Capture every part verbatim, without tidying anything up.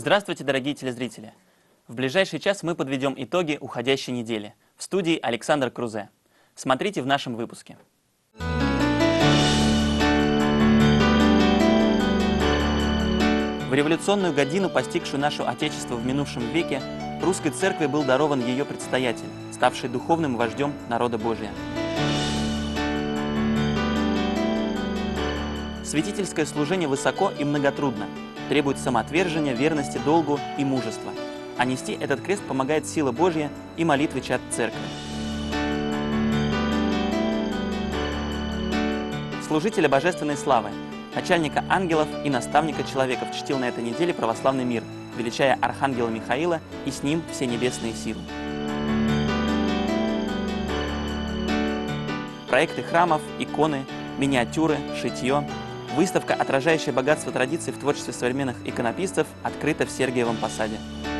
Здравствуйте, дорогие телезрители! В ближайший час мы подведем итоги уходящей недели. В студии Александр Крузе. Смотрите в нашем выпуске. В революционную годину, постигшую наше Отечество в минувшем веке, русской церкви был дарован ее предстоятель, ставший духовным вождем народа Божия. Святительское служение высоко и многотрудно, требует самоотвержения, верности, долгу и мужества. А нести этот крест помогает сила Божья и молитвы чад церкви. Служителя божественной славы, начальника ангелов и наставника человеков чтил на этой неделе православный мир, величая архангела Михаила и с ним все небесные силы. Проекты храмов, иконы, миниатюры, шитье. Выставка, отражающая богатство традиций в творчестве современных иконописцев, открыта в Сергиевом Посаде.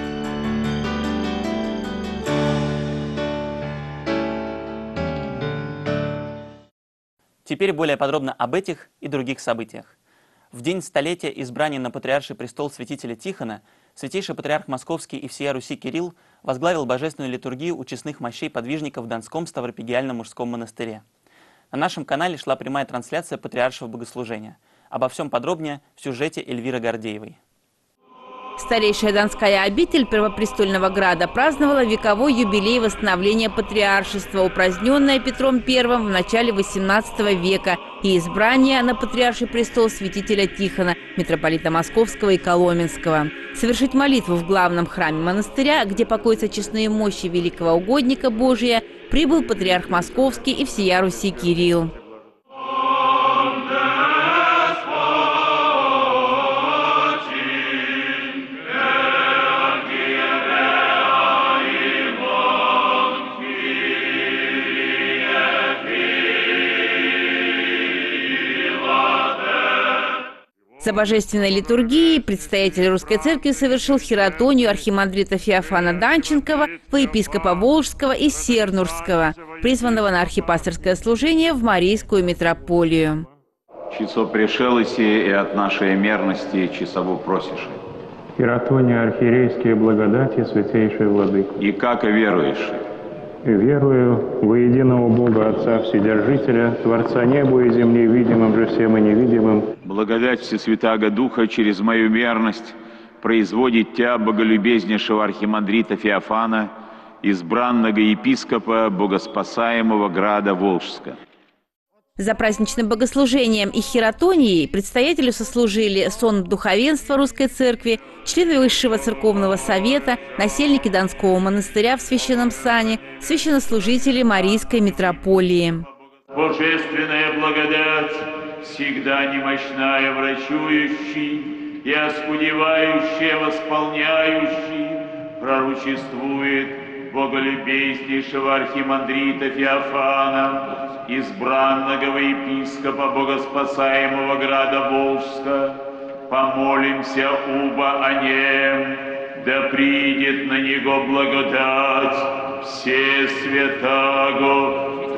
Теперь более подробно об этих и других событиях. В день столетия избрания на патриарший престол святителя Тихона святейший патриарх Московский и всея Руси Кирилл возглавил божественную литургию у честных мощей подвижников в Донском Ставропигиальном мужском монастыре. На нашем канале шла прямая трансляция патриаршего богослужения. Обо всем подробнее в сюжете Эльвиры Гордеевой. Старейшая Донская обитель Первопрестольного града праздновала вековой юбилей восстановления патриаршества, упраздненное Петром Первым в начале восемнадцатого века, и избрание на патриарший престол святителя Тихона, митрополита Московского и Коломенского. Совершить молитву в главном храме монастыря, где покоятся честные мощи великого угодника Божия, прибыл патриарх Московский и всея Руси Кирилл. За божественной литургией предстоятель Русской Церкви совершил хиротонию архимандрита Феофана Данченкова, епископа Волжского и Сернурского, призванного на архипасторское служение в Марийскую митрополию. Часо пришелоси и от нашей мерности часову просишь. Хиротония архиерейские благодати, святейший владыка. И как веруешь? Верую во единого Бога Отца Вседержителя, Творца неба и земли, видимым же всем и невидимым. Благодать Всесвятаго Духа через мою верность производит Тя, боголюбезнейшего архимандрита Феофана, избранного епископа богоспасаемого града Волжска. За праздничным богослужением и хиротонией предстоятелю сослужили сон духовенства Русской Церкви, члены Высшего Церковного Совета, насельники Донского монастыря в Священном Сане, священнослужители Марийской митрополии. Божественная благодать, всегда немощная врачующий и оскудевающая восполняющий, пророчествует боголюбезнейшего архимандрита Феофана, избранного епископа богоспасаемого града Волжска. Помолимся убо о нем, да придет на него благодать все святаго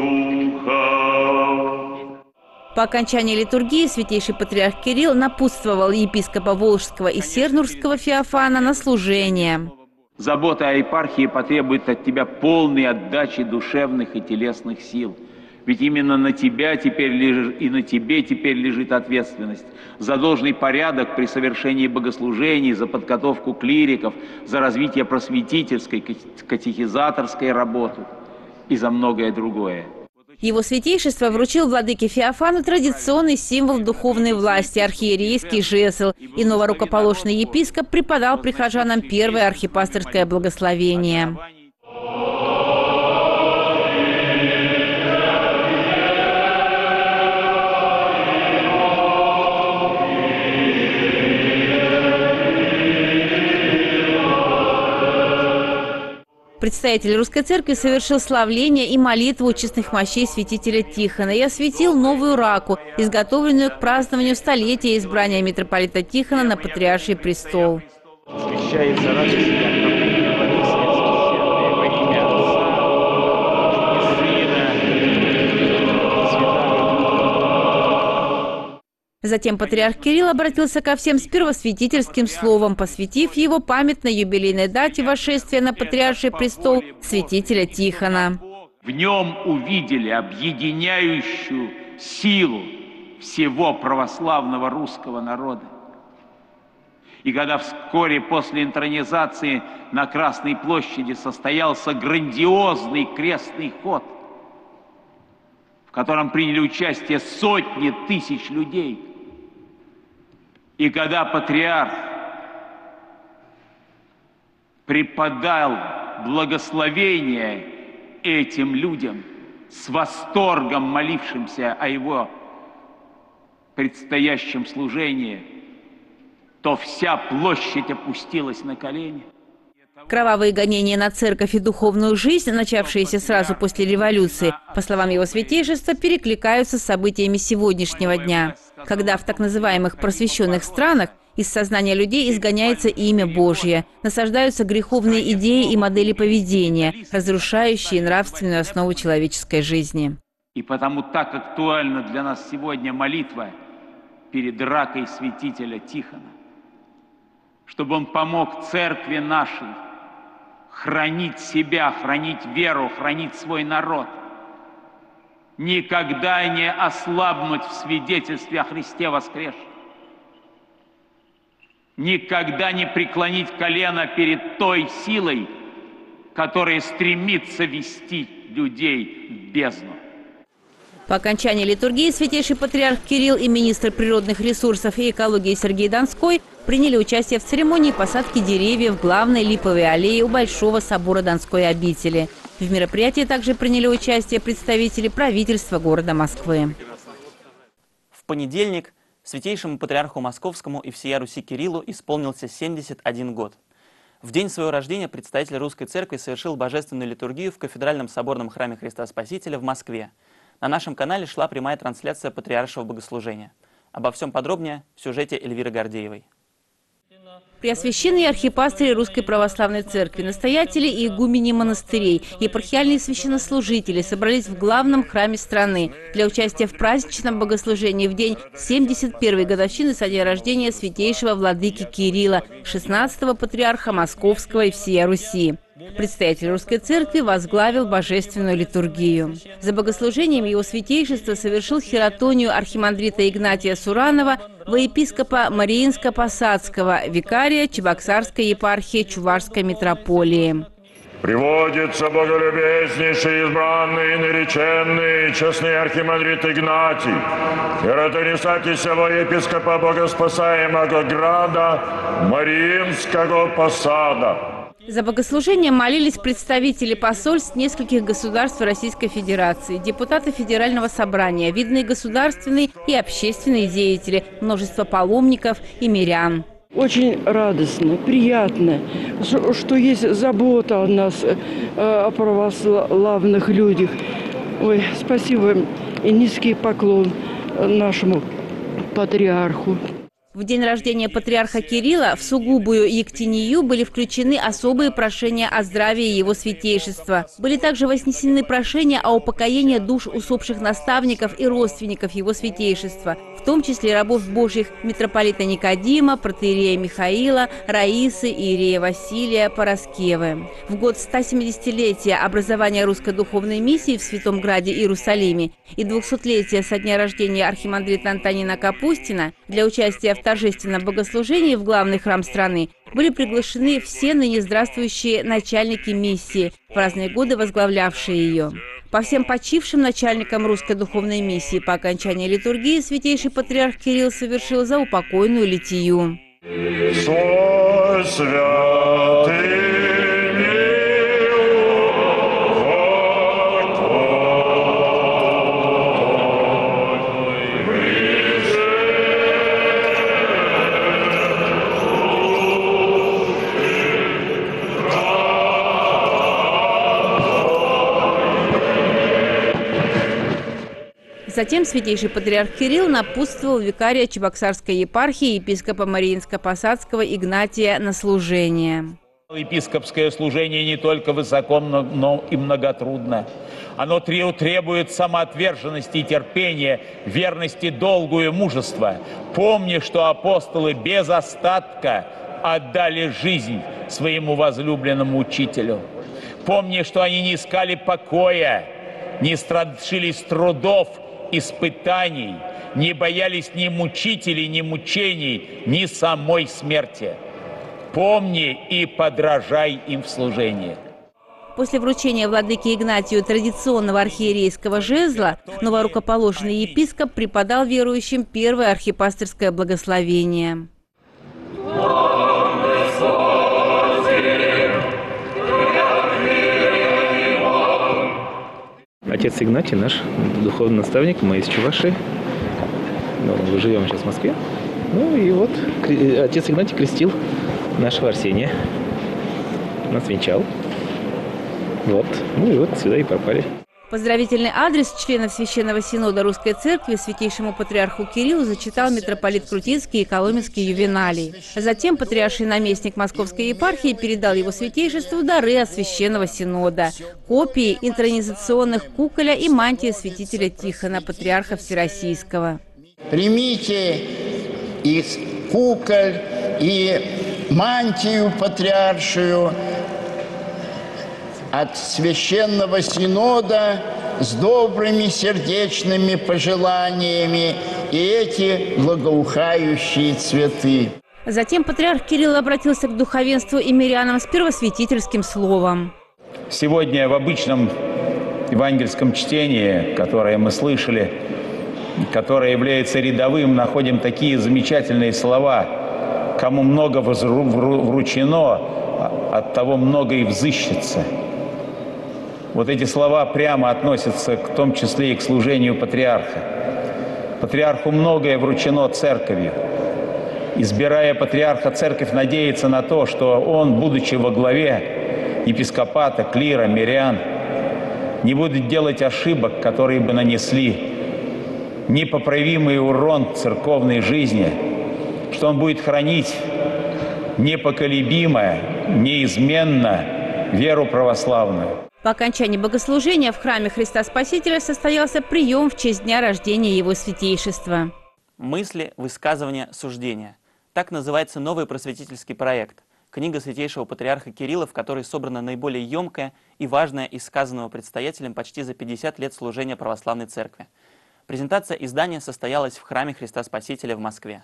Духа. По окончании литургии святейший патриарх Кирилл напутствовал епископа Волжского и Сернурского Феофана на служение. Забота о епархии потребует от тебя полной отдачи душевных и телесных сил. Ведь именно на тебя теперь лежит, и на тебе теперь лежит ответственность за должный порядок при совершении богослужений, за подготовку клириков, за развитие просветительской, катехизаторской работы и за многое другое. Его святейшество вручил владыке Феофану традиционный символ духовной власти – архиерейский жезл, и новорукоположный епископ преподал прихожанам первое архипасторское благословение. Предстоятель Русской Церкви совершил славление и молитву у честных мощей святителя Тихона и осветил новую раку, изготовленную к празднованию столетия избрания митрополита Тихона на патриарший престол. Освящается рака себя, окропление воды священной во имя Отца и Сына и Святаго Духа. Затем патриарх Кирилл обратился ко всем с первосвятительским словом, посвятив его памятной юбилейной дате восшествия на патриарший престол святителя Тихона. В нем увидели объединяющую силу всего православного русского народа. И когда вскоре после интронизации на Красной площади состоялся грандиозный крестный ход, в котором приняли участие сотни тысяч людей, и когда патриарх преподал благословение этим людям, с восторгом молившимся о его предстоящем служении, то вся площадь опустилась на колени. Кровавые гонения на церковь и духовную жизнь, начавшиеся сразу после революции, по словам его святейшества, перекликаются с событиями сегодняшнего дня, когда в так называемых просвещенных странах из сознания людей изгоняется имя Божье, насаждаются греховные идеи и модели поведения, разрушающие нравственную основу человеческой жизни. И потому так актуальна для нас сегодня молитва перед ракой святителя Тихона, чтобы он помог церкви нашей хранить себя, хранить веру, хранить свой народ, никогда не ослабнуть в свидетельстве о Христе воскресшем, никогда не преклонить колено перед той силой, которая стремится вести людей в бездну. По окончании литургии святейший патриарх Кирилл и министр природных ресурсов и экологии Сергей Донской приняли участие в церемонии посадки деревьев в главной липовой аллее у Большого собора Донской обители. В мероприятии также приняли участие представители правительства города Москвы. В понедельник святейшему патриарху Московскому и всея Руси Кириллу исполнился семьдесят один год. В день своего рождения представитель Русской Церкви совершил божественную литургию в кафедральном соборном храме Христа Спасителя в Москве. На нашем канале шла прямая трансляция патриаршего богослужения. Обо всем подробнее в сюжете Эльвиры Гордеевой. Преосвященные архипастыри Русской Православной Церкви, настоятели и игумени монастырей, епархиальные священнослужители собрались в главном храме страны для участия в праздничном богослужении в день семьдесят первой годовщины со дня рождения святейшего владыки Кирилла, шестнадцатого патриарха Московского и всея Руси. Представитель Русской Церкви возглавил божественную литургию. За богослужением его святейшество совершил хиротонию архимандрита Игнатия Суранова во епископа Мариинско-Посадского, викария Чебоксарской епархии Чувашской митрополии. Приводится боголюбезнейший, избранный, нареченный, честный архимандрит Игнатий, хиротонисатисего епископа богоспасаемого града Мариинского Посада. За богослужением молились представители посольств нескольких государств Российской Федерации, депутаты Федерального собрания, видные государственные и общественные деятели, множество паломников и мирян. Очень радостно, приятно, что есть забота о нас, о православных людях. Ой, спасибо и низкий поклон нашему патриарху. В день рождения патриарха Кирилла в сугубую ектению были включены особые прошения о здравии его святейшества. Были также вознесены прошения о упокоении душ усопших наставников и родственников его святейшества, в том числе рабов Божьих митрополита Никодима, протоиерея Михаила, Раисы и иерея Василия Параскевы. В год стосемидесятилетия образования русской духовной миссии в Святом Граде Иерусалиме и двухсотлетия со дня рождения архимандрита Антонина Капустина для участия в торжественном богослужении в главный храм страны были приглашены все ныне здравствующие начальники миссии, в разные годы возглавлявшие ее. По всем почившим начальникам русской духовной миссии по окончании литургии святейший патриарх Кирилл совершил заупокойную литию. Свой святый Затем святейший патриарх Кирилл напутствовал викария Чебоксарской епархии епископа Мариинско-Посадского Игнатия на служение. Епископское служение не только высоко, но и многотрудно. Оно требует самоотверженности и терпения, верности долгу и мужества. Помни, что апостолы без остатка отдали жизнь своему возлюбленному учителю. Помни, что они не искали покоя, не страшились трудов, испытаний, не боялись ни мучителей, ни мучений, ни самой смерти. Помни и подражай им в служении. После вручения владыке Игнатию традиционного архиерейского жезла новорукоположенный епископ преподал верующим первое архипастырское благословение. Отец Игнатий, наш духовный наставник, мы из Чувашии. Ну, живем сейчас в Москве. Ну и вот отец Игнатий крестил нашего Арсения. Нас венчал. Вот. Ну и вот сюда и попали. Поздравительный адрес членов Священного Синода Русской Церкви святейшему патриарху Кириллу зачитал митрополит Крутицкий и Коломенский Ювеналий. Затем патриарший наместник Московской епархии передал его святейшеству дары от Священного Синода – копии интронизационных куколя и мантии святителя Тихона, патриарха Всероссийского. Примите из куколь и мантию патриаршую от Священного Синода с добрыми сердечными пожеланиями и эти благоухающие цветы. Затем патриарх Кирилл обратился к духовенству и мирянам с первосвятительским словом. Сегодня в обычном евангельском чтении, которое мы слышали, которое является рядовым, находим такие замечательные слова: «Кому много вручено, от того много и взыщется». Вот эти слова прямо относятся в том числе и к служению патриарха. Патриарху многое вручено церковью. Избирая патриарха, церковь надеется на то, что он, будучи во главе епископата, клира, мирян, не будет делать ошибок, которые бы нанесли непоправимый урон церковной жизни, что он будет хранить непоколебимо, неизменно веру православную. По окончании богослужения в храме Христа Спасителя состоялся прием в честь дня рождения его святейшества. Мысли, высказывания, суждения. Так называется новый просветительский проект. Книга святейшего патриарха Кирилла, в которой собрана наиболее емкая и важная из сказанного предстоятелем почти за пятьдесят лет служения православной церкви. Презентация издания состоялась в храме Христа Спасителя в Москве.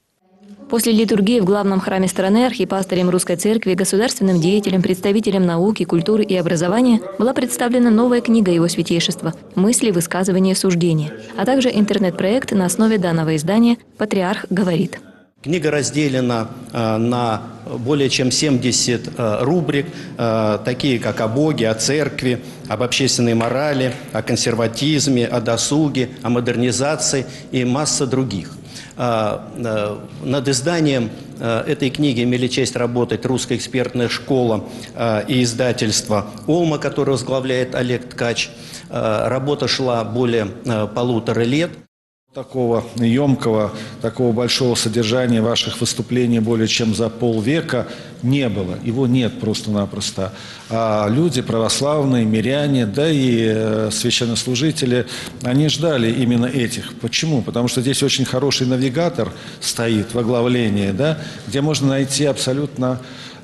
После литургии в главном храме страны архипастырем Русской Церкви, государственным деятелем, представителем науки, культуры и образования была представлена новая книга его святейшества «Мысли, высказывания, суждения», а также интернет-проект на основе данного издания «Патриарх говорит». Книга разделена э, на более чем семьдесят э, рубрик, э, такие как о Боге, о церкви, об общественной морали, о консерватизме, о досуге, о модернизации и масса других. Э, э, над изданием э, этой книги имели честь работать Русская экспертная школа э, и издательство «Олма», которое возглавляет Олег Ткач. Э, работа шла более э, полутора лет. Такого емкого, такого большого содержания ваших выступлений более чем за полвека не было. Его нет просто-напросто. А люди, православные, миряне, да и священнослужители, они ждали именно этих. Почему? Потому что здесь очень хороший навигатор стоит в оглавлении, да, где можно найти абсолютно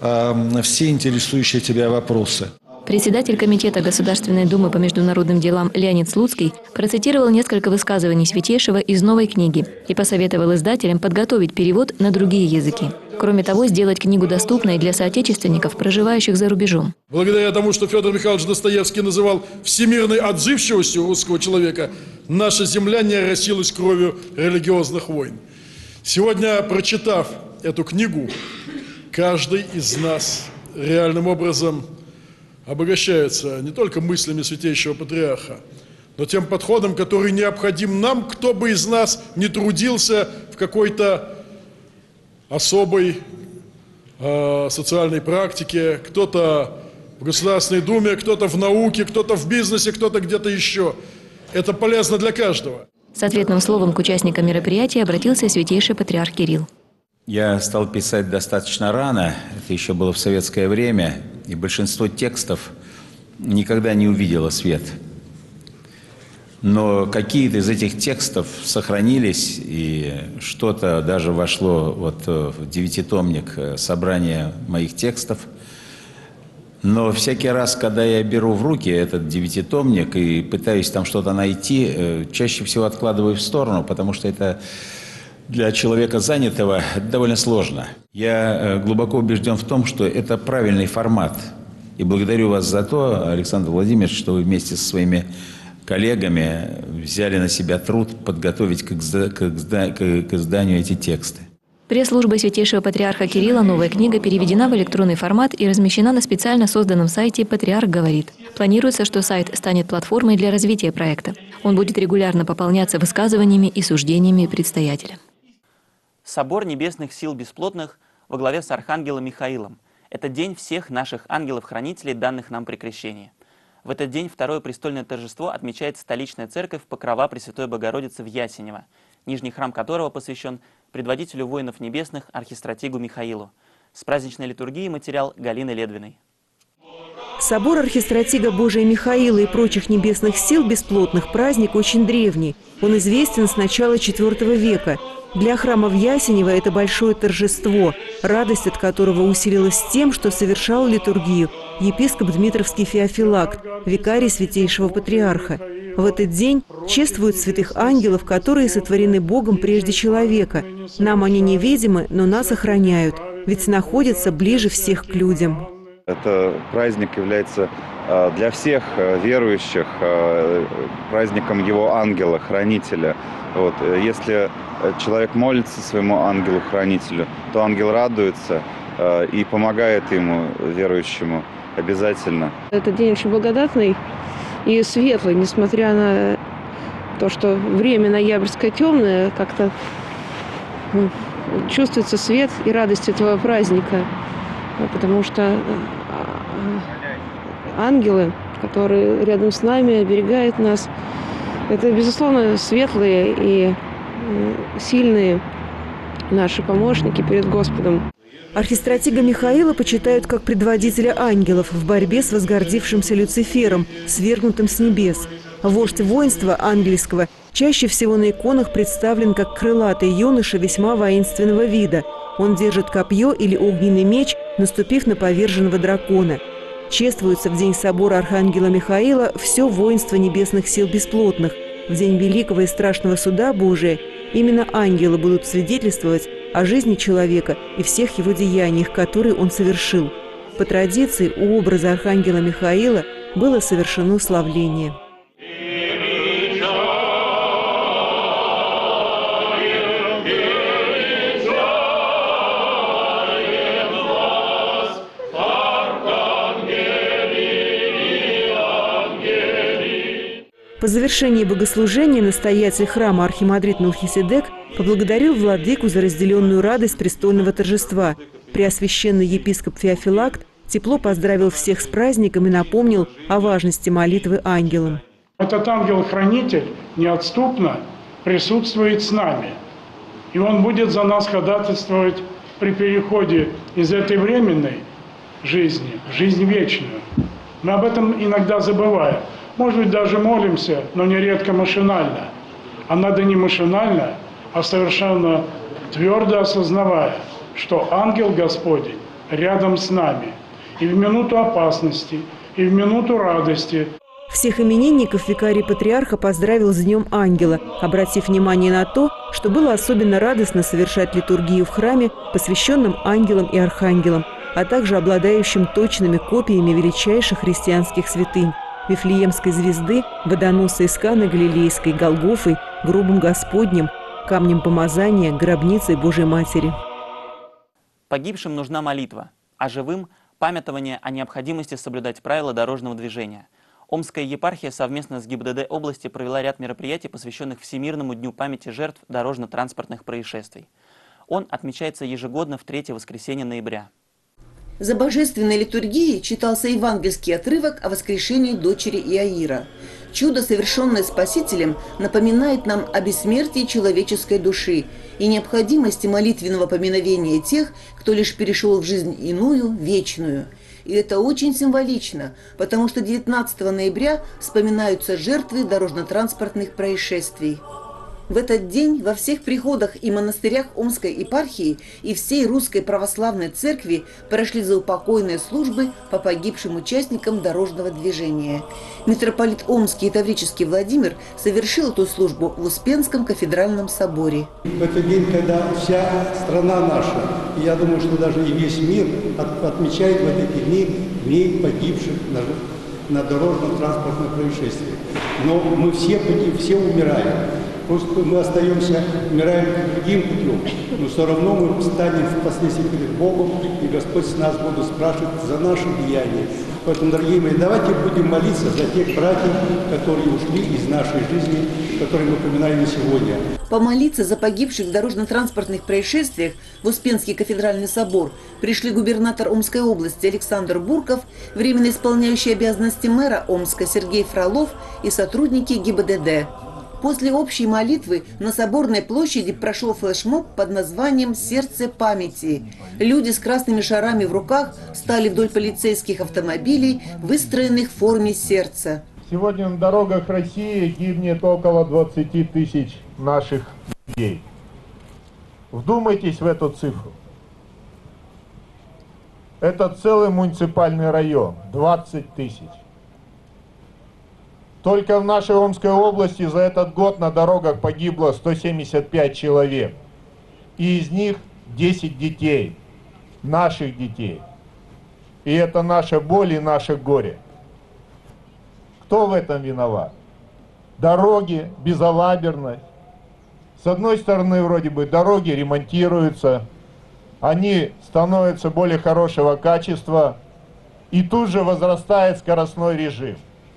э, все интересующие тебя вопросы. Председатель Комитета Государственной Думы по международным делам Леонид Слуцкий процитировал несколько высказываний святейшего из новой книги и посоветовал издателям подготовить перевод на другие языки. Кроме того, сделать книгу доступной для соотечественников, проживающих за рубежом. Благодаря тому, что Федор Михайлович Достоевский называл всемирной отзывчивостью русского человека, наша земля не оросилась кровью религиозных войн. Сегодня, прочитав эту книгу, каждый из нас реальным образом обогащается не только мыслями святейшего патриарха, но тем подходом, который необходим нам, кто бы из нас не трудился в какой-то особой э, социальной практике, кто-то в Государственной Думе, кто-то в науке, кто-то в бизнесе, кто-то где-то еще. Это полезно для каждого. С ответным словом к участникам мероприятия обратился святейший патриарх Кирилл. Я стал писать достаточно рано, это еще было в советское время, и большинство текстов никогда не увидело свет. Но какие-то из этих текстов сохранились, и что-то даже вошло вот в девятитомник собрания моих текстов. Но всякий раз, когда я беру в руки этот девятитомник и пытаюсь там что-то найти, чаще всего откладываю в сторону, потому что это для человека занятого довольно сложно. Я глубоко убежден в том, что это правильный формат. И благодарю вас за то, Александр Владимирович, что вы вместе со своими коллегами взяли на себя труд подготовить к изданию эти тексты. Пресс-службой Святейшего Патриарха Кирилла новая книга переведена в электронный формат и размещена на специально созданном сайте «Патриарх говорит». Планируется, что сайт станет платформой для развития проекта. Он будет регулярно пополняться высказываниями и суждениями предстоятеля. Собор небесных сил бесплотных во главе с архангелом Михаилом. Это день всех наших ангелов-хранителей, данных нам при крещении. В этот день второе престольное торжество отмечает столичная церковь Покрова Пресвятой Богородицы в Ясенево, нижний храм которого посвящен предводителю воинов небесных архистратигу Михаилу. С праздничной литургией материал Галины Ледвиной. Собор архистратига Божия Михаила и прочих небесных сил бесплотных праздник очень древний. Он известен с начала четвёртого века. Для храма в Ясенево это большое торжество, радость от которого усилилась тем, что совершал литургию епископ Дмитровский Феофилакт, викарий Святейшего Патриарха. В этот день чествуют святых ангелов, которые сотворены Богом прежде человека. Нам они невидимы, но нас охраняют, ведь находятся ближе всех к людям. Этот праздник является для всех верующих праздником его ангела-хранителя. Вот. Если человек молится своему ангелу-хранителю, то ангел радуется и помогает ему, верующему, обязательно. Этот день очень благодатный и светлый, несмотря на то, что время ноябрьское темное, как-то чувствуется свет и радость этого праздника, потому что ангелы, которые рядом с нами, оберегают нас, это, безусловно, светлые и сильные наши помощники перед Господом. Архистратига Михаила почитают как предводителя ангелов в борьбе с возгордившимся Люцифером, свергнутым с небес. Вождь воинства ангельского чаще всего на иконах представлен как крылатый юноша весьма воинственного вида. Он держит копье или огненный меч, наступив на поверженного дракона. Чествуется в день собора архангела Михаила все воинство небесных сил бесплотных. В день великого и страшного суда Божия именно ангелы будут свидетельствовать о жизни человека и всех его деяниях, которые он совершил. По традиции у образа архангела Михаила было совершено славление. По завершении богослужения настоятель храма архимандрит Мелхиседек поблагодарил владыку за разделенную радость престольного торжества. Преосвященный епископ Феофилакт тепло поздравил всех с праздником и напомнил о важности молитвы ангелам. Этот ангел-хранитель неотступно присутствует с нами. И он будет за нас ходатайствовать при переходе из этой временной жизни в жизнь вечную. Мы об этом иногда забываем. Может быть, даже молимся, но нередко машинально. А надо не машинально, а совершенно твердо осознавая, что ангел Господень рядом с нами. И в минуту опасности, и в минуту радости. Всех именинников викарий патриарха поздравил с Днем Ангела, обратив внимание на то, что было особенно радостно совершать литургию в храме, посвященном ангелам и архангелам, а также обладающим точными копиями величайших христианских святынь – Вифлеемской звезды, водоноса из Каны Галилейской, Голгофой, гробом Господним, камнем помазания, гробницей Божьей Матери. Погибшим нужна молитва, а живым – памятование о необходимости соблюдать правила дорожного движения. Омская епархия совместно с ГИБДД области провела ряд мероприятий, посвященных Всемирному дню памяти жертв дорожно-транспортных происшествий. Он отмечается ежегодно в третье воскресенье ноября. За божественной литургией читался евангельский отрывок о воскрешении дочери Иаира. Чудо, совершенное Спасителем, напоминает нам о бессмертии человеческой души и необходимости молитвенного поминовения тех, кто лишь перешел в жизнь иную, вечную. И это очень символично, потому что девятнадцатого ноября вспоминаются жертвы дорожно-транспортных происшествий. В этот день во всех приходах и монастырях Омской епархии и всей Русской Православной Церкви прошли заупокойные службы по погибшим участникам дорожного движения. Митрополит Омский и Таврический Владимир совершил эту службу в Успенском кафедральном соборе. В этот день, когда вся страна наша, и я думаю, что даже и весь мир отмечает в эти дни дни погибших на, на дорожно-транспортных происшествиях. Но мы все, все умираем. Просто мы остаемся, умираем другим путем, но все равно мы станем впоследствии перед Богом, и Господь с нас будет спрашивать за наши деяния. Поэтому, дорогие мои, давайте будем молиться за тех братьев, которые ушли из нашей жизни, которые мы поминаем сегодня. Помолиться за погибших в дорожно-транспортных происшествиях в Успенский кафедральный собор пришли губернатор Омской области Александр Бурков, временно исполняющий обязанности мэра Омска Сергей Фролов и сотрудники ГИБДД. После общей молитвы на Соборной площади прошел флешмоб под названием «Сердце памяти». Люди с красными шарами в руках стали вдоль полицейских автомобилей, выстроенных в форме сердца. Сегодня на дорогах России гибнет около двадцати тысяч наших людей. Вдумайтесь в эту цифру. Это целый муниципальный район, двадцать тысяч. Только в нашей Омской области за этот год на дорогах погибло сто семьдесят пять человек. И из них десять детей, наших детей. И это наша боль и наше горе. Кто в этом виноват? Дороги, безалаберность. С одной стороны, вроде бы, дороги ремонтируются, они становятся более хорошего качества, и тут же возрастает скоростной режим.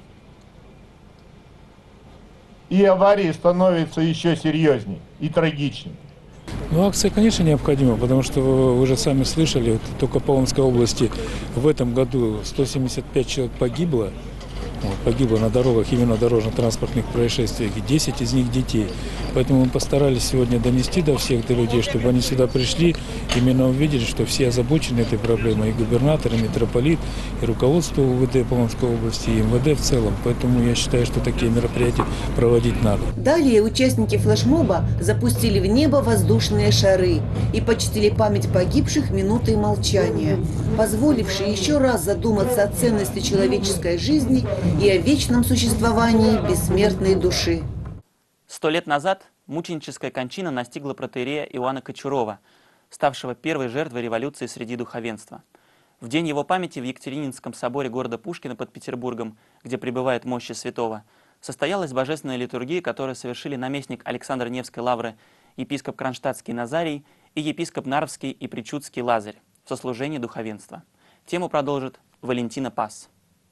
И аварии становятся еще серьезнее и трагичнее. Ну, акция, конечно, необходима, потому что вы же сами слышали, вот, только по Омской области в этом году сто семьдесят пять человек погибло. Вот, погибло на дорогах, именно дорожно-транспортных происшествиях, и десять из них детей. Поэтому мы постарались сегодня донести до всех до людей, чтобы они сюда пришли, именно увидели, что все озабочены этой проблемой, и губернатор, и митрополит, и руководство УВД по Омской области, и МВД в целом. Поэтому я считаю, что такие мероприятия проводить надо. Далее участники флешмоба запустили в небо воздушные шары и почтили память погибших минутой молчания, позволившей еще раз задуматься о ценности человеческой жизни и о вечном существовании бессмертной души. Сто лет назад мученическая кончина настигла протоиерея Иоанна Кочурова, ставшего первой жертвой революции среди духовенства. В день его памяти в Екатерининском соборе города Пушкина под Петербургом, где пребывает мощи святого, состоялась божественная литургия, которую совершили наместник Александра Невской лавры, епископ Кронштадтский Назарий и епископ Нарвский и Причудский Лазарь в сослужении духовенства. Тему продолжит Валентина Пас.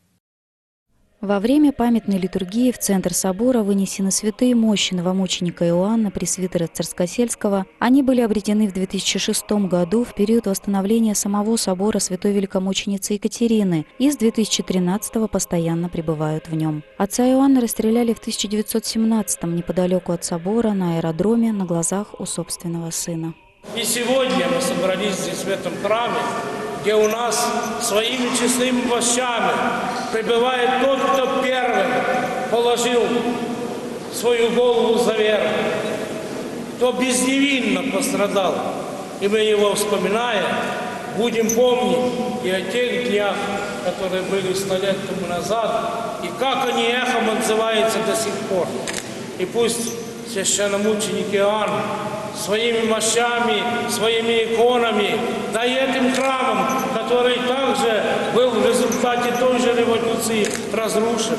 Во время памятной литургии в центр собора вынесены святые мощи новомученика Иоанна, пресвитера Царскосельского. Они были обретены в две тысячи шестом году в период восстановления самого собора святой великомученицы Екатерины и с две тысячи тринадцатого постоянно пребывают в нем. Отца Иоанна расстреляли в тысяча девятьсот семнадцатом неподалеку от собора на аэродроме на глазах у собственного сына. И сегодня мы собрались здесь в этом храме, где у нас своими честными мощами пребывает тот, кто первым положил свою голову за веру, кто безневинно пострадал. И мы его, вспоминая, будем помнить и о тех днях, которые были сто лет тому назад, и как они эхом отзываются до сих пор. И пусть священномученик Иоанн своими мощами, своими иконами, да и этим храмом, который также был в результате той же революции разрушен.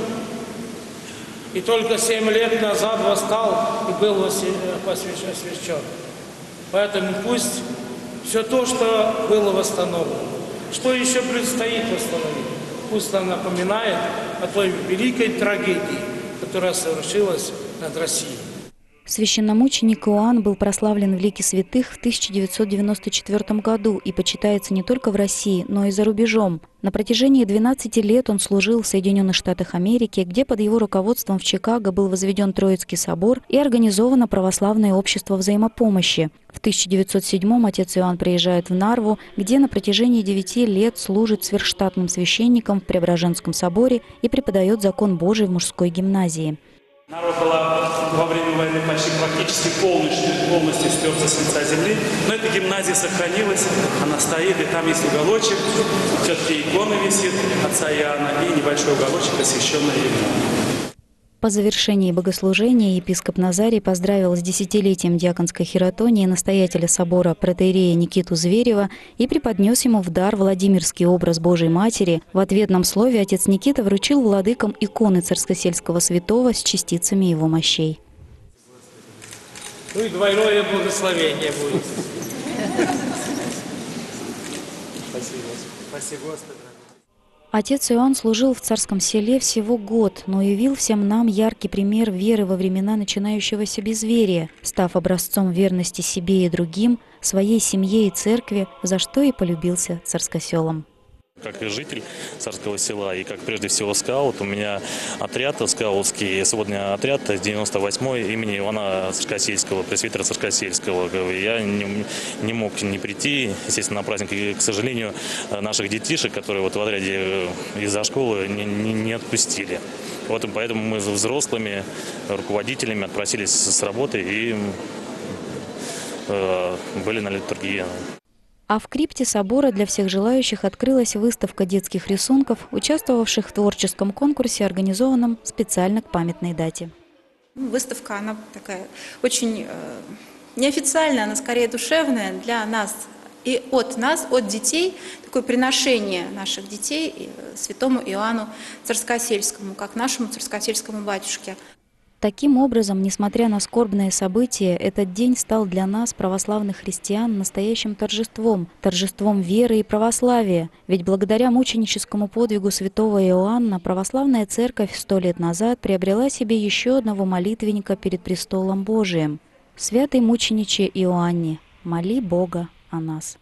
И только семь лет назад восстал и был освящен. Поэтому пусть все то, что было восстановлено, что еще предстоит восстановить, пусть нам напоминает о той великой трагедии, которая совершилась над Россией. Священномученик Иоанн был прославлен в лике святых в тысяча девятьсот девяносто четвёртом году и почитается не только в России, но и за рубежом. На протяжении двенадцати лет он служил в Соединенных Штатах Америки, где под его руководством в Чикаго был возведен Троицкий собор и организовано православное общество взаимопомощи. В тысяча девятьсот седьмом отец Иоанн приезжает в Нарву, где на протяжении девяти лет служит сверхштатным священником в Преображенском соборе и преподает закон Божий в мужской гимназии. Нарва была во время войны почти практически полностью, полностью стерта с лица земли, но эта гимназия сохранилась, она стоит, и там есть уголочек, все-таки икона висит отца Иоанна и небольшой уголочек, посвященный ему. По завершении богослужения епископ Назарий поздравил с десятилетием диаконской хиратонии настоятеля собора протоиерея Никиту Зверева и преподнес ему в дар Владимирский образ Божией Матери. В ответном слове отец Никита вручил владыкам иконы царскосельского святого с частицами его мощей. Ну и двойное благословение будет. Спасибо, Господи. Отец Иоанн служил в Царском Селе всего год, но явил всем нам яркий пример веры во времена начинающегося безверия, став образцом верности себе и другим, своей семье и церкви, за что и полюбился царскоселам. Как и житель Царского Села, и как прежде всего скаут, у меня отряд скаутский, сводный отряд девяносто восьмой имени Ивана Царскосельского, пресвитера Царскосельского. Я не, не мог не прийти, естественно, на праздник. И, к сожалению, наших детишек, которые вот в отряде из-за школы, не, не, не отпустили. Вот, поэтому мы с взрослыми руководителями отпросились с работы и э, были на литургии. А в крипте собора для всех желающих открылась выставка детских рисунков, участвовавших в творческом конкурсе, организованном специально к памятной дате. Выставка, она такая очень э, неофициальная, она скорее душевная для нас и от нас, от детей, такое приношение наших детей святому Иоанну Царскосельскому, как нашему царскосельскому батюшке. Таким образом, несмотря на скорбные события, этот день стал для нас, православных христиан, настоящим торжеством, торжеством веры и православия. Ведь благодаря мученическому подвигу святого Иоанна православная церковь сто лет назад приобрела себе еще одного молитвенника перед престолом Божиим. Святый мучениче Иоанне, моли Бога о нас.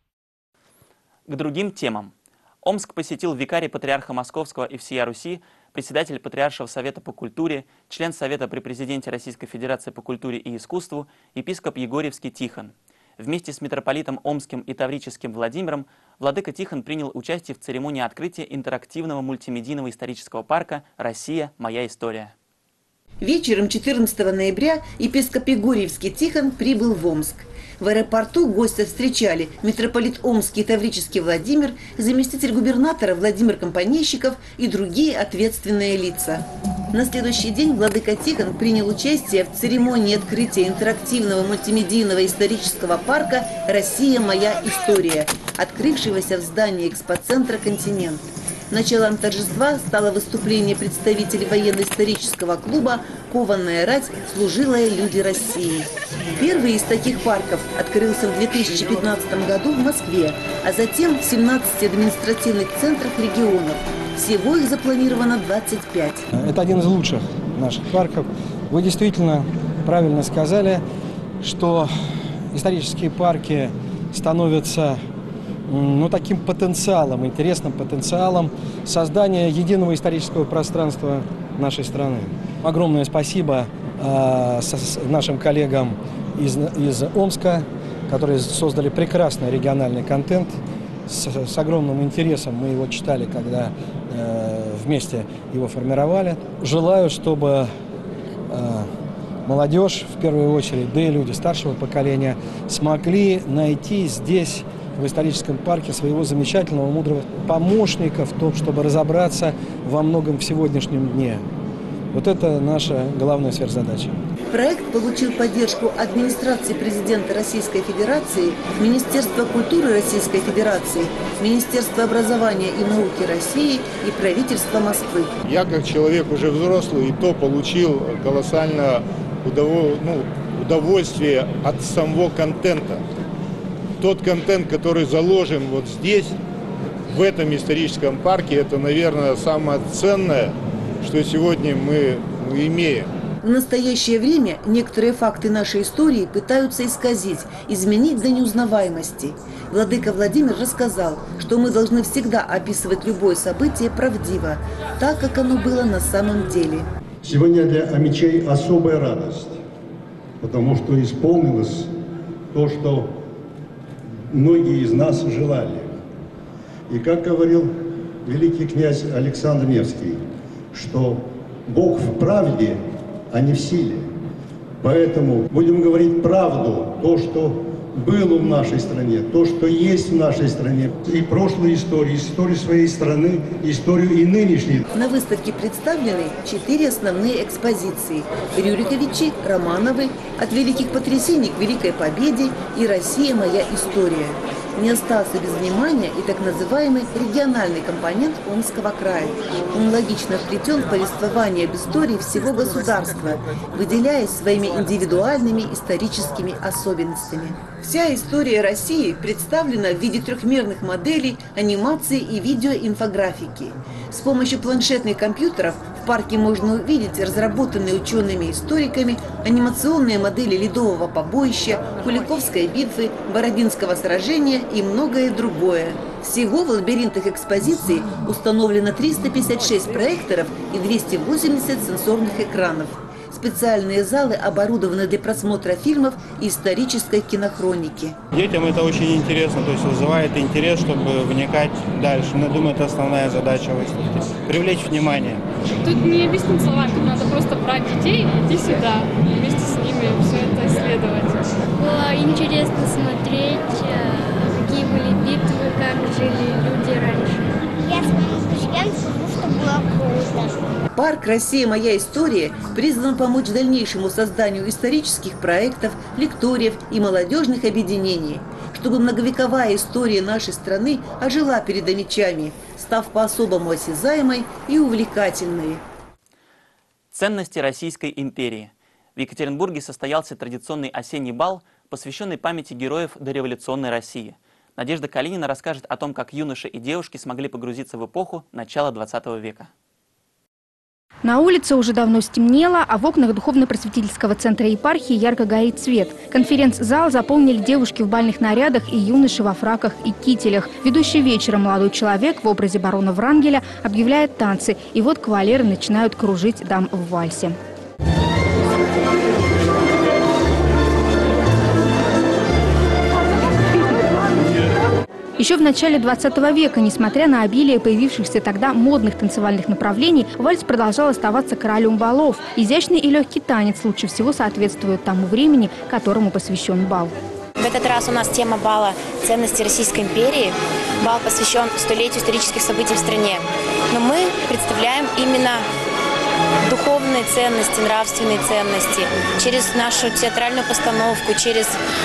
К другим темам. Омск посетил викарий патриарха Московского и всея Руси, председатель Патриаршего совета по культуре, член Совета при президенте Российской Федерации по культуре и искусству, епископ Егорьевский Тихон. Вместе с митрополитом Омским и Таврическим Владимиром владыка Тихон принял участие в церемонии открытия интерактивного мультимедийного исторического парка «Россия. Моя история». Вечером четырнадцатого ноября епископ Егорьевский Тихон прибыл в Омск. В аэропорту гостя встречали митрополит Омский и Таврический Владимир, заместитель губернатора Владимир Компанейщиков и другие ответственные лица. На следующий день владыка Тихон принял участие в церемонии открытия интерактивного мультимедийного исторического парка «Россия. Моя история», открывшегося в здании экспоцентра «Континент». Началом торжества стало выступление представителей военно-исторического клуба «Кованная рать. Служилые люди России». Первый из таких парков открылся в две тысячи пятнадцатом году в Москве, а затем в семнадцати административных центрах регионов. Всего их запланировано двадцать пять. Это один из лучших наших парков. Вы действительно правильно сказали, что исторические парки становятся ну, таким потенциалом, интересным потенциалом создания единого исторического пространства нашей страны. Огромное спасибо э, с, нашим коллегам из, из Омска, которые создали прекрасный региональный контент. С, с огромным интересом мы его читали, когда э, вместе его формировали. Желаю, чтобы э, молодежь, в первую очередь, да и люди старшего поколения, смогли найти здесь, в историческом парке, своего замечательного, мудрого помощника в том, чтобы разобраться во многом в сегодняшнем дне. Вот это наша главная сверхзадача. Проект получил поддержку администрации президента Российской Федерации, Министерства культуры Российской Федерации, Министерства образования и науки России и правительства Москвы. Я, как человек уже взрослый, и то получил колоссальное удовольствие от самого контента. Тот контент, который заложен вот здесь, в этом историческом парке, это, наверное, самое ценное, что сегодня мы имеем. В настоящее время некоторые факты нашей истории пытаются исказить, изменить до неузнаваемости. Владыка Владимир рассказал, что мы должны всегда описывать любое событие правдиво, так, как оно было на самом деле. Сегодня для амичей особая радость, потому что исполнилось то, что многие из нас желали. И как говорил великий князь Александр Невский, что Бог в правде, а не в силе. Поэтому будем говорить правду, то, что было в нашей стране, то, что есть в нашей стране, и прошлую историю, историю своей страны, историю и нынешней. На выставке представлены четыре основные экспозиции: Рюриковичи, Романовы, «От великих потрясений к великой победе» и «Россия. Моя история». Не остался без внимания и так называемый региональный компонент Омского края. Он логично вплетен в повествование об истории всего государства, выделяясь своими индивидуальными историческими особенностями. Вся история России представлена в виде трехмерных моделей, анимации и видеоинфографики. С помощью планшетных компьютеров в парке можно увидеть разработанные учеными-историками анимационные модели Ледового побоища, Куликовской битвы, Бородинского сражения и многое другое. Всего в лабиринтах экспозиции установлено триста пятьдесят шесть проекторов и двести восемьдесят сенсорных экранов. Специальные залы оборудованы для просмотра фильмов и исторической кинохроники. Детям это очень интересно, то есть вызывает интерес, чтобы вникать дальше. Но, думаю, это основная задача выставки – привлечь внимание. Тут не объяснить словами, тут надо просто брать детей и идти сюда, вместе с ними все это исследовать. Было интересно смотреть, какие были битвы, как жили люди раньше. Я скажу, что было круто. Парк «Россия. Моя история» призван помочь дальнейшему созданию исторических проектов, лекториев и молодежных объединений, чтобы многовековая история нашей страны ожила перед омичами, став по-особому осязаемой и увлекательной. Ценности Российской империи. В Екатеринбурге состоялся традиционный осенний бал, посвященный памяти героев дореволюционной России. Надежда Калинина расскажет о том, как юноши и девушки смогли погрузиться в эпоху начала двадцатого века. На улице уже давно стемнело, а в окнах духовно-просветительского центра епархии ярко горит свет. Конференц-зал заполнили девушки в бальных нарядах и юноши во фраках и кителях. Ведущий вечера молодой человек в образе барона Врангеля объявляет танцы. И вот кавалеры начинают кружить дам в вальсе. Еще в начале двадцатого века, несмотря на обилие появившихся тогда модных танцевальных направлений, вальс продолжал оставаться королем балов. Изящный и легкий танец лучше всего соответствует тому времени, которому посвящен бал. В этот раз у нас тема бала «Ценности Российской империи». Бал посвящен столетию исторических событий в стране. Но мы представляем именно духовные ценности, нравственные ценности через нашу театральную постановку, через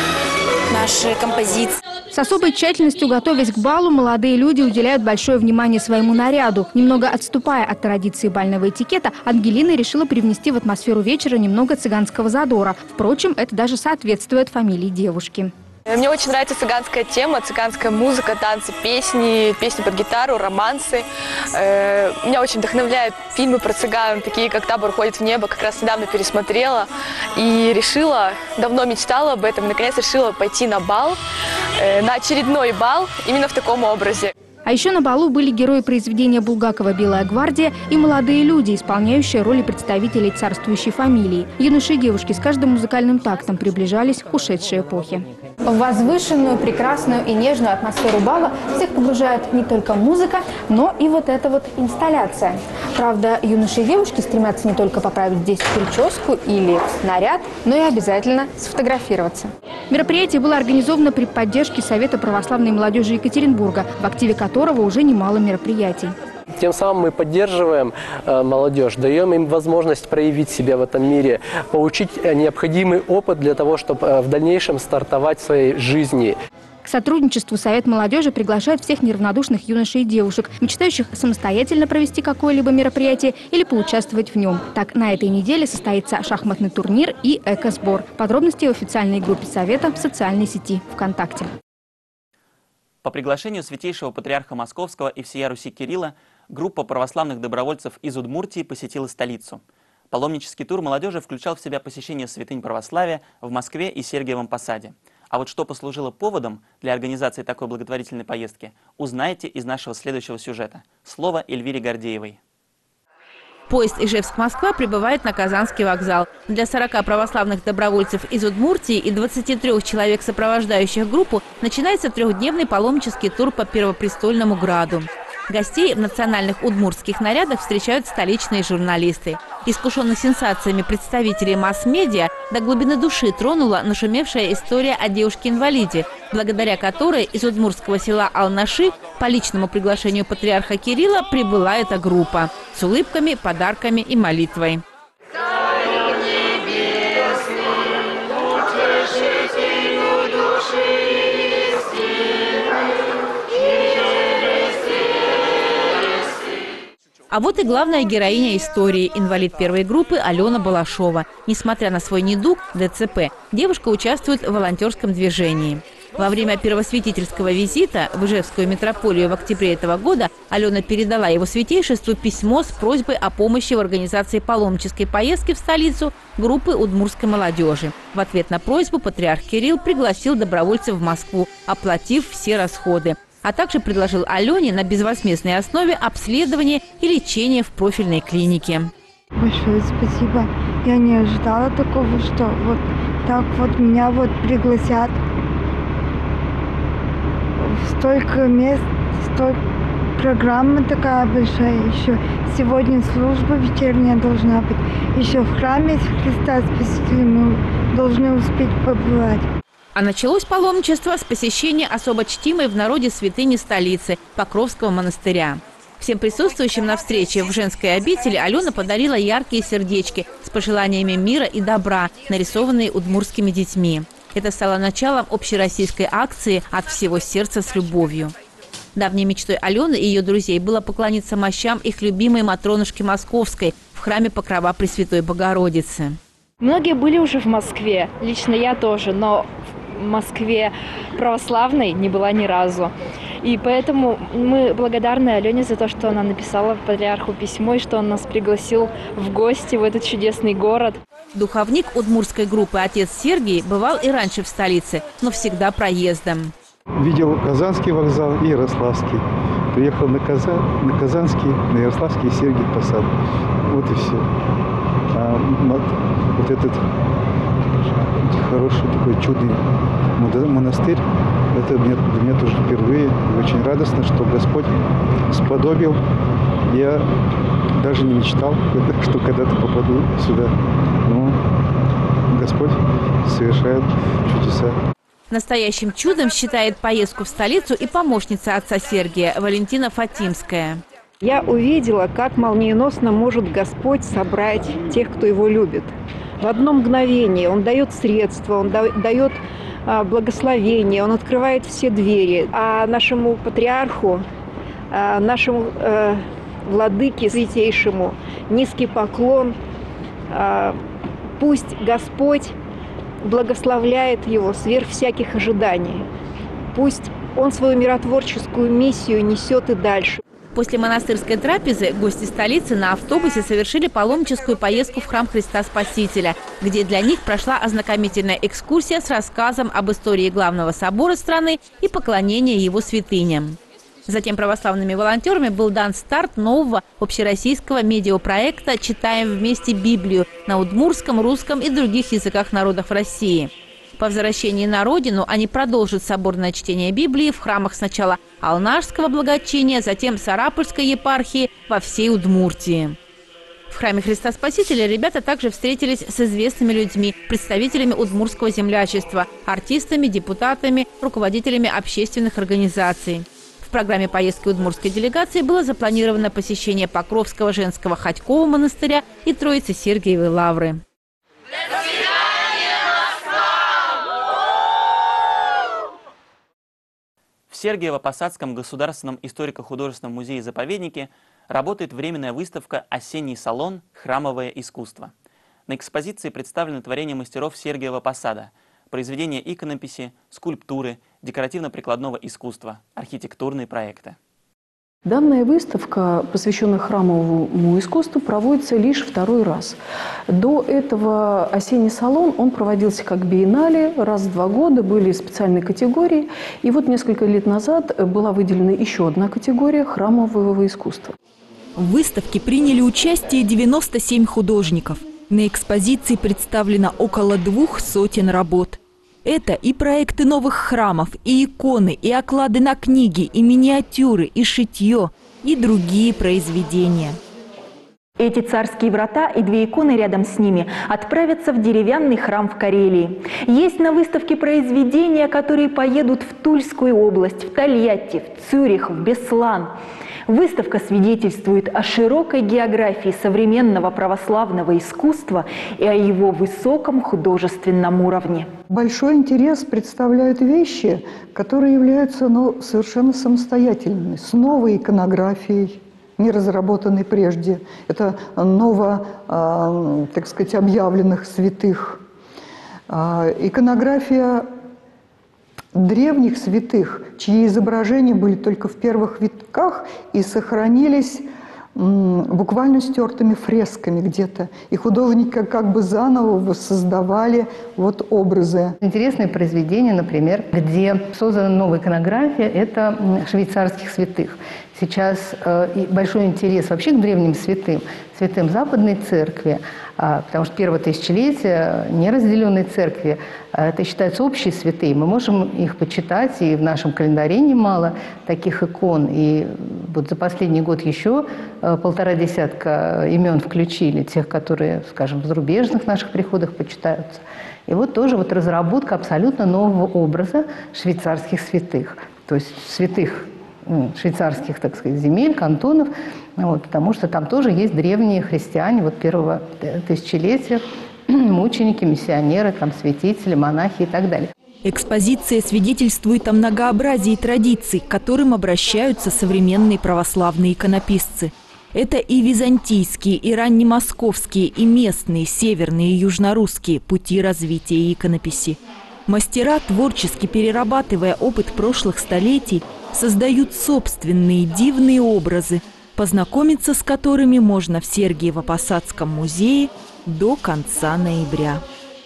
наши композиции. С особой тщательностью, готовясь к балу, молодые люди уделяют большое внимание своему наряду. Немного отступая от традиции бального этикета, Ангелина решила привнести в атмосферу вечера немного цыганского задора. Впрочем, это даже соответствует фамилии девушки. Мне очень нравится цыганская тема, цыганская музыка, танцы, песни, песни под гитару, романсы. Меня очень вдохновляют фильмы про цыган, такие как «Табор уходит в небо». Как раз недавно пересмотрела и решила, давно мечтала об этом, наконец решила пойти на бал, на очередной бал именно в таком образе. А еще на балу были герои произведения Булгакова «Белая гвардия» и молодые люди, исполняющие роли представителей царствующей фамилии. Юноши и девушки с каждым музыкальным тактом приближались к ушедшей эпохе. В возвышенную, прекрасную и нежную атмосферу бала всех погружает не только музыка, но и вот эта вот инсталляция. Правда, юноши и девушки стремятся не только поправить здесь прическу или наряд, но и обязательно сфотографироваться. Мероприятие было организовано при поддержке Совета православной молодежи Екатеринбурга, в активе которого уже немало мероприятий. Тем самым мы поддерживаем э, молодежь, даем им возможность проявить себя в этом мире, получить необходимый опыт для того, чтобы э, в дальнейшем стартовать в своей жизни. К сотрудничеству Совет молодежи приглашает всех неравнодушных юношей и девушек, мечтающих самостоятельно провести какое-либо мероприятие или поучаствовать в нем. Так, на этой неделе состоится шахматный турнир и эко-сбор. Подробности в официальной группе Совета в социальной сети ВКонтакте. По приглашению святейшего патриарха Московского и всея Руси Кирилла группа православных добровольцев из Удмуртии посетила столицу. Паломнический тур молодежи включал в себя посещение святынь православия в Москве и Сергиевом Посаде. А вот что послужило поводом для организации такой благотворительной поездки, узнаете из нашего следующего сюжета. Слово Эльвире Гордеевой. Поезд Ижевск-Москва прибывает на Казанский вокзал. Для сорока православных добровольцев из Удмуртии и двадцати трёх человек, сопровождающих группу, начинается трехдневный паломнический тур по Первопрестольному граду. Гостей в национальных удмуртских нарядах встречают столичные журналисты. Искушенных сенсациями представителей масс-медиа до глубины души тронула нашумевшая история о девушке-инвалиде, благодаря которой из удмуртского села Алнаши по личному приглашению патриарха Кирилла прибыла эта группа с улыбками, подарками и молитвой. А вот и главная героиня истории – инвалид первой группы Алена Балашова. Несмотря на свой недуг – дэ цэ пэ, девушка участвует в волонтерском движении. Во время первосвятительского визита в Ижевскую митрополию в октябре этого года Алена передала его святейшеству письмо с просьбой о помощи в организации паломнической поездки в столицу группы удмуртской молодежи. В ответ на просьбу патриарх Кирилл пригласил добровольцев в Москву, оплатив все расходы. А также предложил Алене на безвозмездной основе обследование и лечение в профильной клинике. Большое спасибо. Я не ожидала такого, что вот так вот меня вот пригласят. Столько мест, столько программа такая большая. Еще сегодня служба вечерняя должна быть. Еще в храме Христа Спасителя мы должны успеть побывать. А началось паломничество с посещения особо чтимой в народе святыни столицы – Покровского монастыря. Всем присутствующим на встрече в женской обители Алена подарила яркие сердечки с пожеланиями мира и добра, нарисованные удмуртскими детьми. Это стало началом общероссийской акции «От всего сердца с любовью». Давней мечтой Алены и ее друзей было поклониться мощам их любимой Матронушки Московской в храме Покрова Пресвятой Богородицы. Многие были уже в Москве, лично я тоже, но в Москве православной не была ни разу. И поэтому мы благодарны Алене за то, что она написала патриарху письмо и что он нас пригласил в гости в этот чудесный город. Духовник удмуртской группы отец Сергий бывал и раньше в столице, но всегда проездом. Видел Казанский вокзал и Ярославский. Приехал на, Казан, на Казанский, на Ярославский и Сергий Посад. Вот и все. А вот, вот этот хороший такой чудный монастырь, это для меня тоже впервые. И очень радостно, что Господь сподобил. Я даже не мечтал, что когда-то попаду сюда. Но Господь совершает чудеса. Настоящим чудом считает поездку в столицу и помощница отца Сергия Валентина Фатимская. Я увидела, как молниеносно может Господь собрать тех, кто Его любит. В одно мгновение Он дает средства, Он дает благословение, Он открывает все двери. А нашему патриарху, нашему владыке святейшему низкий поклон. Пусть Господь благословляет его сверх всяких ожиданий. Пусть он свою миротворческую миссию несет и дальше. После монастырской трапезы гости столицы на автобусе совершили паломническую поездку в храм Христа Спасителя, где для них прошла ознакомительная экскурсия с рассказом об истории главного собора страны и поклонения его святыням. Затем православными волонтерами был дан старт нового общероссийского медиапроекта «Читаем вместе Библию» на удмуртском, русском и других языках народов России. По возвращении на родину они продолжат соборное чтение Библии в храмах сначала Алнашского благочиния, затем Сарапульской епархии во всей Удмуртии. В храме Христа Спасителя ребята также встретились с известными людьми, представителями удмуртского землячества, артистами, депутатами, руководителями общественных организаций. В программе поездки удмуртской делегации было запланировано посещение Покровского женского Ходькова монастыря и Троицы Сергиевой лавры. В Сергиево-Посадском государственном историко-художественном музее-заповеднике работает временная выставка «Осенний салон. Храмовое искусство». На экспозиции представлены творения мастеров Сергиева Посада, произведения иконописи, скульптуры, декоративно-прикладного искусства, архитектурные проекты. Данная выставка, посвященная храмовому искусству, проводится лишь второй раз. До этого осенний салон, он проводился как биеннале, раз в два года были специальные категории. И вот несколько лет назад была выделена еще одна категория храмового искусства. В выставке приняли участие девяносто семь художников. На экспозиции представлено около двух сотен работ. Это и проекты новых храмов, и иконы, и оклады на книги, и миниатюры, и шитье, и другие произведения. Эти царские врата и две иконы рядом с ними отправятся в деревянный храм в Карелии. Есть на выставке произведения, которые поедут в Тульскую область, в Тольятти, в Цюрих, в Беслан. Выставка свидетельствует о широкой географии современного православного искусства и о его высоком художественном уровне. Большой интерес представляют вещи, которые являются ну, совершенно самостоятельными, с новой иконографией, не разработанной прежде. Это ново, э, так сказать, объявленных святых. Э, иконография древних святых, чьи изображения были только в первых веках и сохранились буквально стертыми фресками где-то. И художники как бы заново воссоздавали вот образы. Интересное произведение, например, где создана новая иконография, это швейцарских святых. Сейчас э, большой интерес вообще к древним святым, святым Западной Церкви, э, потому что первое тысячелетие неразделенной Церкви, э, это считаются общие святые. Мы можем их почитать, и в нашем календаре немало таких икон. И вот за последний год еще э, полтора десятка имен включили, тех, которые, скажем, в зарубежных наших приходах почитаются. И вот тоже вот разработка абсолютно нового образа швейцарских святых, то есть святых швейцарских, так сказать, земель, кантонов, вот, потому что там тоже есть древние христиане вот, первого тысячелетия, мученики, миссионеры, там, святители, монахи и так далее. Экспозиция свидетельствует о многообразии традиций, к которым обращаются современные православные иконописцы. Это и византийские, и раннемосковские, и местные, северные и южнорусские пути развития иконописи. Мастера, творчески перерабатывая опыт прошлых столетий, создают собственные дивные образы, познакомиться с которыми можно в Сергиево-Посадском музее до конца ноября.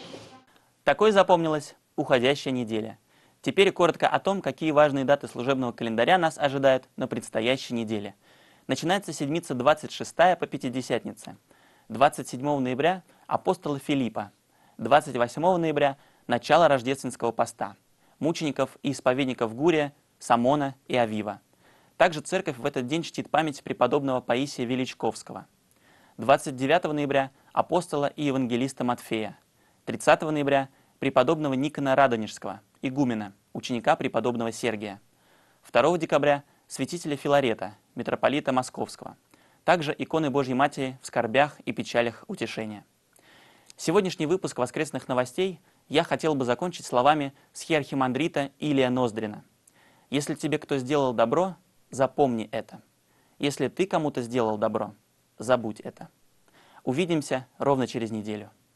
Такой запомнилась уходящая неделя. Теперь коротко о том, какие важные даты служебного календаря нас ожидают на предстоящей неделе. Начинается седмица двадцать шестая по Пятидесятнице. двадцать седьмого ноября – апостола Филиппа. двадцать восьмого ноября – начало рождественского поста. Мучеников и исповедников Гурия, Самона и Авива. Также церковь в этот день чтит память преподобного Паисия Величковского. двадцать девятого ноября – апостола и евангелиста Матфея. тридцатого ноября – преподобного Никона Радонежского, игумена, ученика преподобного Сергия. второго декабря – святителя Филарета, митрополита Московского. Также иконы Божьей Матери в скорбях и печалях утешения. Сегодняшний выпуск воскресных новостей я хотел бы закончить словами схиархимандрита Илия Ноздрина. Если тебе кто сделал добро, запомни это. Если ты кому-то сделал добро, забудь это. Увидимся ровно через неделю.